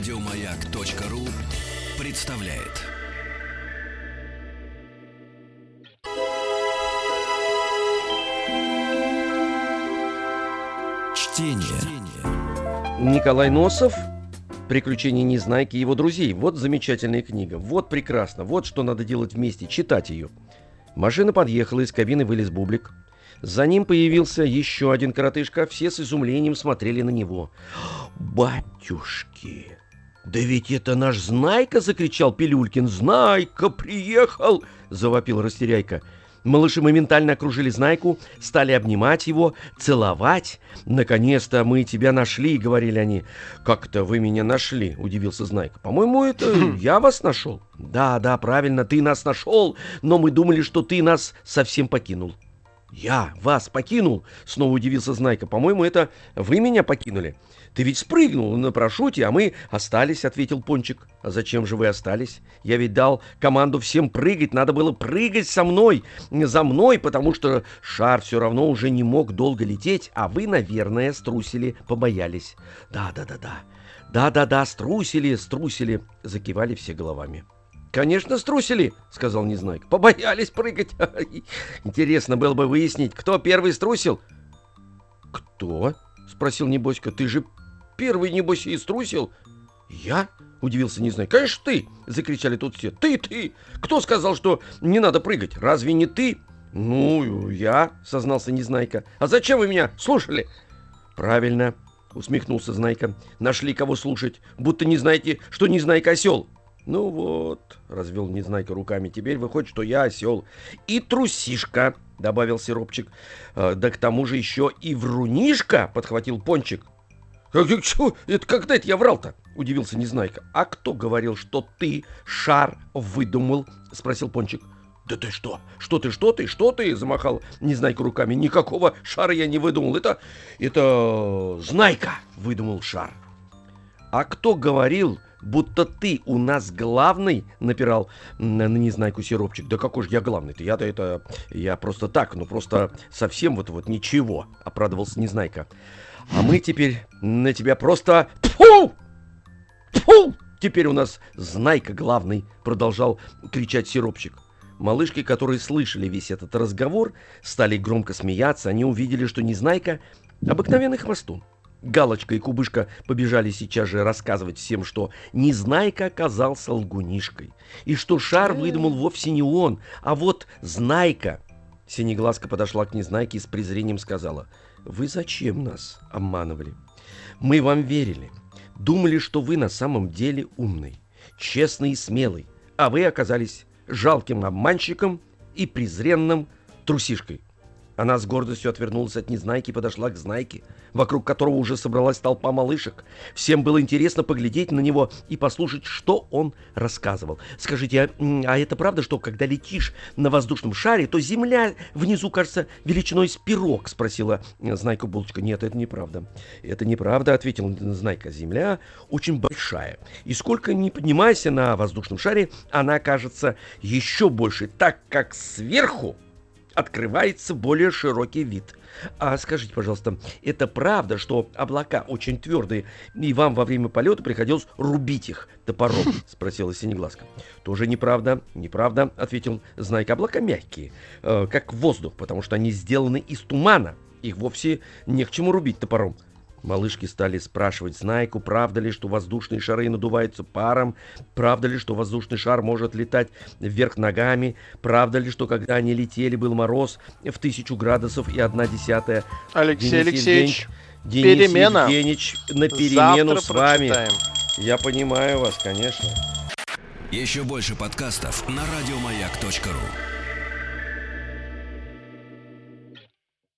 Радиомаяк.ру представляет. Чтение. Николай Носов. «Приключения Незнайки и его друзей». Вот замечательная книга. Вот прекрасно. Вот что надо делать вместе. Читать ее. Машина подъехала, из кабины вылез Бублик. За ним появился еще один коротышка. Все с изумлением смотрели на него. «Батюшки! Да ведь это наш Знайка!» — закричал Пилюлькин. «Знайка приехал!» — завопил Растеряйка. Малыши моментально окружили Знайку, стали обнимать его, целовать. «Наконец-то мы тебя нашли», — говорили они. «Как-то вы меня нашли?» — удивился Знайка. «По-моему, это я вас нашел». «Да, правильно, ты нас нашел, но мы думали, что ты нас совсем покинул». «Я вас покинул?» — снова удивился Знайка. «По-моему, это вы меня покинули. Ты ведь спрыгнул на парашюте, а мы остались», — ответил Пончик. «А зачем же вы остались? Я ведь дал команду всем прыгать. Надо было прыгать за мной, потому что шар все равно уже не мог долго лететь, а вы, наверное, струсили, побоялись». Да, струсили», — закивали все головами. «Конечно, струсили», — сказал Незнайка. «Побоялись прыгать. Интересно было бы выяснить, кто первый струсил». «Кто?» — спросил Небоська. «Ты же первый, небось, и струсил». «Я?» — удивился Незнайка. «Конечно, ты!» — закричали тут все. «Ты! Кто сказал, что не надо прыгать? Разве не ты?» «Ну, я», — сознался Незнайка. «А зачем вы меня слушали?» «Правильно», — усмехнулся Знайка. «Нашли кого слушать, будто не знаете, что Незнайка осел». «Ну вот», — развел Незнайка руками, — «теперь выходит, что я осел. И трусишка», — добавил Сиропчик. «Да к тому же еще и врунишка», — подхватил Пончик. «Это когда это я врал-то?» — удивился Незнайка. «А кто говорил, что ты шар выдумал?» — спросил Пончик. «Да ты что? Что ты?» — замахал Незнайка руками. «Никакого шара я не выдумал. Это Знайка выдумал шар». «А кто говорил, будто ты у нас главный?» — напирал на Незнайку Сиропчик. «Да какой же я главный-то? Я просто так, просто совсем вот ничего», — обрадовался Незнайка. «А мы теперь на тебя просто... Тьфу! Теперь у нас Знайка главный», — продолжал кричать Сиропчик. Малышки, которые слышали весь этот разговор, стали громко смеяться. Они увидели, что Незнайка — обыкновенный хвостун. Галочка и Кубышка побежали сейчас же рассказывать всем, что Незнайка оказался лгунишкой, и что шар выдумал вовсе не он, а вот Знайка. Синеглазка подошла к Незнайке и с презрением сказала: «Вы зачем нас обманывали? Мы вам верили, думали, что вы на самом деле умный, честный и смелый, а вы оказались жалким обманщиком и презренным трусишкой». Она с гордостью отвернулась от Незнайки и подошла к Знайке, вокруг которого уже собралась толпа малышек. Всем было интересно поглядеть на него и послушать, что он рассказывал. «Скажите, а это правда, что когда летишь на воздушном шаре, то земля внизу кажется величиной с пирог?» — спросила Знайка Булочка. «Нет, это неправда». «Это неправда», — ответил Знайка. «Земля очень большая, и сколько ни поднимайся на воздушном шаре, она кажется еще больше, так как сверху открывается более широкий вид. А скажите, пожалуйста, это правда, что облака очень твердые, и вам во время полета приходилось рубить их топором?» — спросила Синеглазка. «Тоже неправда», — ответил Знайка. «Облака мягкие, как воздух, потому что они сделаны из тумана. Их вовсе не к чему рубить топором». Малышки стали спрашивать Знайку, правда ли, что воздушные шары надуваются паром, правда ли, что воздушный шар может летать вверх ногами, правда ли, что когда они летели, был мороз в 1000 градусов и 1/10. Алексей Алексеевич, Денис перемена. Евгеньевич, на перемену завтра с вами. прочитаем. Я понимаю вас, конечно. Еще больше подкастов на радиомаяк.ру.